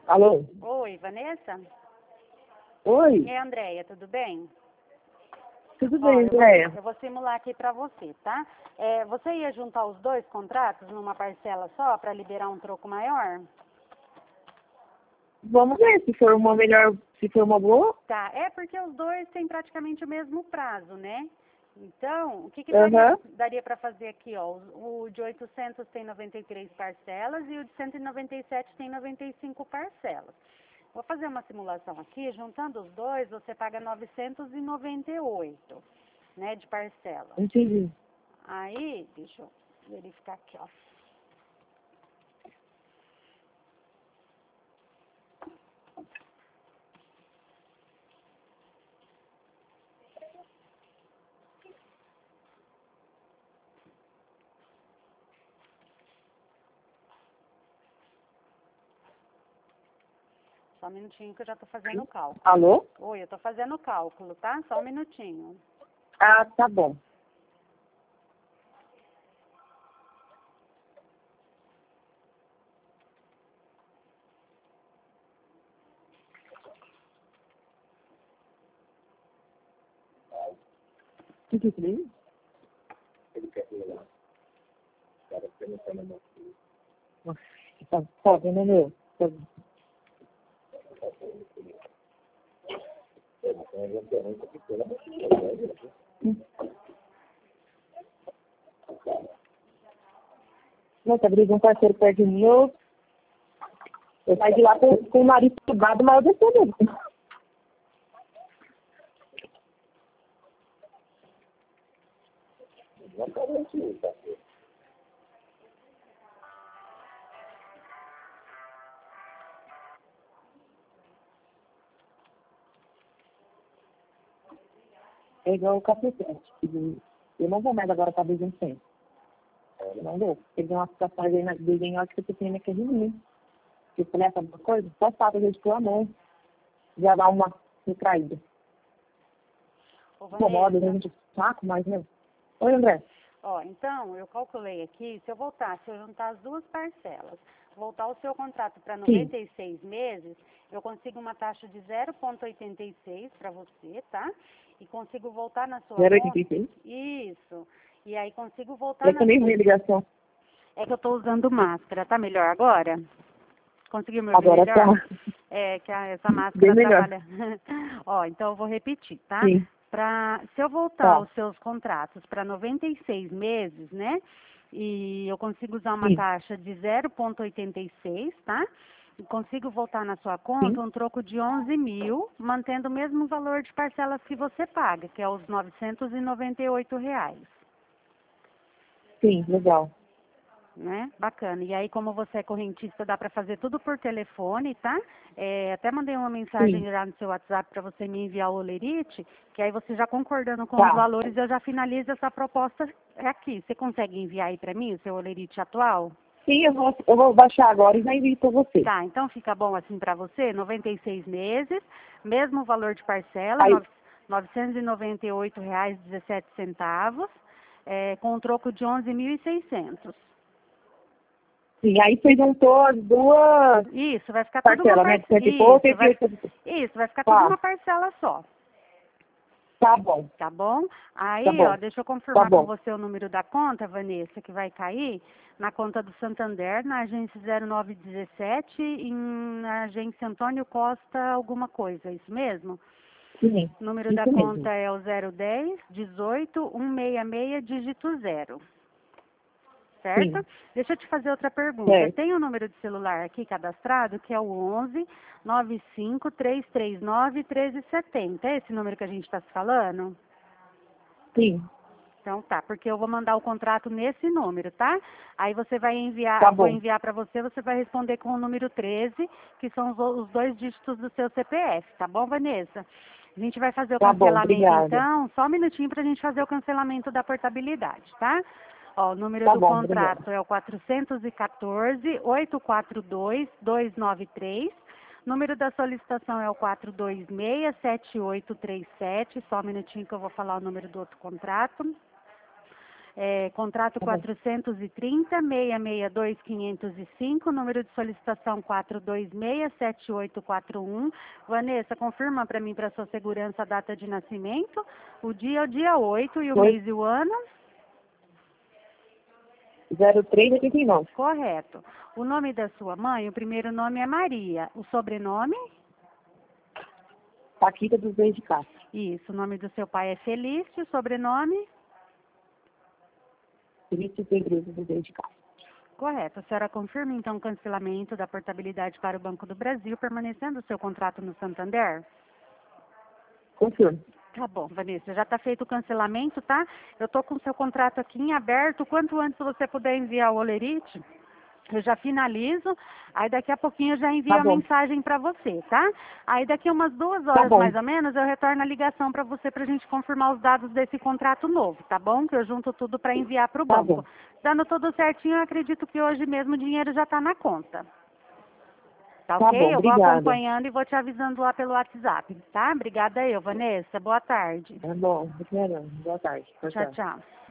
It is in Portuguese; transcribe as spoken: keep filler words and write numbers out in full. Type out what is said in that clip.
Alô? Oi, Vanessa? Oi? É, Andréia, tudo bem? Tudo Ó, bem, eu vou, Andréia? eu vou simular aqui pra você, tá? É, você ia juntar os dois contratos numa parcela só pra liberar um troco maior? Vamos ver se for uma melhor, se for uma boa. Tá, é porque os dois têm praticamente o mesmo prazo, né? Então, o que, que Aham. daria, daria para fazer aqui, ó? O, o de oitocentos tem noventa e três parcelas e o de cento e noventa e sete tem noventa e cinco parcelas. Vou fazer uma simulação aqui, juntando os dois, você paga novecentos e noventa e oito, né, de parcela. Entendi. Aí, deixa eu verificar aqui, ó. Só um minutinho que eu já tô fazendo o cálculo. Alô? Oi, eu tô fazendo o cálculo, tá? Só um minutinho. Ah, tá bom. O que que é? Nossa, tá foda, né, meu? Tá- Não, tá brigando um parceiro perto de mim, eu, eu saio de lá com, com o nariz quebrado, mas eu desci mesmo. É igual o capacete. Eu não vou mais agora pra Beijing sem. Não deu. Teve uma situação aí na Beijing, acho que você tem naquele menino. Eu falei, essa alguma coisa? Só fato, a gente pôr a mão. Já dá uma retraída. Ô, Incomoda, né? A Vanessa, gente saco, mas, né? Oi, André. ó, então, eu calculei aqui, se eu voltar, se eu juntar as duas parcelas, voltar o seu contrato para Sim. noventa e seis meses, eu consigo uma taxa de zero vírgula oitenta e seis para você, tá? E consigo voltar na sua zero oitenta conta. e seis. Isso. E aí consigo voltar É na que eu nem sua. vi a ligação. É que eu tô usando máscara, tá melhor agora? Conseguiu me ouvir Agora melhor? tá É, que a- essa bem máscara melhor. atrapalha. Ó, então eu vou repetir, tá? Sim. Pra, se eu voltar Tá. os seus contratos para noventa e seis meses, né? E eu consigo usar uma Sim. taxa de zero vírgula oitenta e seis, tá? E consigo voltar na sua Sim. conta um troco de onze mil, mantendo o mesmo valor de parcelas que você paga, que é os novecentos e noventa e oito reais. Sim, legal. Né? Bacana. E aí, como você é correntista, dá para fazer tudo por telefone, tá? É, até mandei uma mensagem Sim. lá no seu WhatsApp para você me enviar o Olerite, que aí você já concordando com os Tá. valores, eu já finalizo essa proposta aqui. Você consegue enviar aí para mim o seu Olerite atual? Sim, eu vou, eu vou baixar agora e já envio para você. Tá, então fica bom assim para você, noventa e seis meses, mesmo valor de parcela, Aí, nove- novecentos e noventa e oito reais e dezessete centavos, é, com um troco de onze mil e seiscentos. sim, aí você juntou as duas Isso, vai ficar tudo uma parcelas, né? De parcela. cento e pouco e Isso, de vai, oitenta. isso, vai ficar tudo Tá. uma parcela só, Tá bom. tá bom? Tá Aí, ó, bom. deixa eu Tá confirmar com bom. você o número da conta, Vanessa, que vai cair na conta do Santander, na agência zero nove dezessete, e na agência Antônio Costa alguma coisa, é isso mesmo? Sim. O número da Isso conta mesmo. é o zero dez, dezoito, cento e sessenta e seis, dígito zero. Certo? Sim. Deixa eu te fazer outra pergunta. Certo. Tem o número de celular aqui cadastrado, que é o onze, nove cinco, três três nove, um três sete zero. É esse número que a gente está se falando? Sim. Então tá, porque eu vou mandar o contrato nesse número, tá? Aí você vai enviar, Tá eu vou bom. enviar para você, você vai responder com o número treze, que são os, o- os dois dígitos do seu C P F, tá bom, Vanessa? A gente vai fazer o Tá bom, cancelamento obrigada. então, só um minutinho para a gente fazer o cancelamento da portabilidade, tá? Ó, o número Tá do bom, obrigada. contrato é o quatrocentos e quatorze, oito quatro dois, dois nove três. Número da solicitação é o quatro dois seis, sete oito três sete. Só um minutinho que eu vou falar o número do outro contrato. É, contrato Tá bom. quatrocentos e trinta, seiscentos e sessenta e dois, quinhentos e cinco, número de solicitação quatro dois seis, sete oito quatro um. Vanessa, confirma para mim, para sua segurança, a data de nascimento, o dia é o dia oito e o Foi. mês e o ano? zero três oitenta e nove. Correto. O nome da sua mãe, o primeiro nome é Maria. O sobrenome? Paquita dos Reis de Castro. Isso. O nome do seu pai é Felício. O sobrenome? Felício Pedroso dos Reis de Castro. Correto. A senhora confirma, então, o cancelamento da portabilidade para o Banco do Brasil, permanecendo o seu contrato no Santander? Confirmo. Tá bom, Vanessa. Já está feito o cancelamento, tá? Eu estou com o seu contrato aqui em aberto. Quanto antes você puder enviar o olerite, eu já finalizo. Aí daqui a pouquinho eu já envio Tá a bom. mensagem para você, tá? Aí daqui a umas duas Tá horas bom. mais ou menos eu retorno a ligação para você para a gente confirmar os dados desse contrato novo, tá bom? Que eu junto tudo para enviar para o Tá banco. bom. Dando tudo certinho, eu acredito que hoje mesmo o dinheiro já está na conta. Tá, Tá ok? bom, Eu vou obrigada. acompanhando e vou te avisando lá pelo WhatsApp, tá? Obrigada eu, Vanessa. Boa tarde. Tá bom, obrigada. Boa tarde. Tchau, Tchau, tchau. tchau.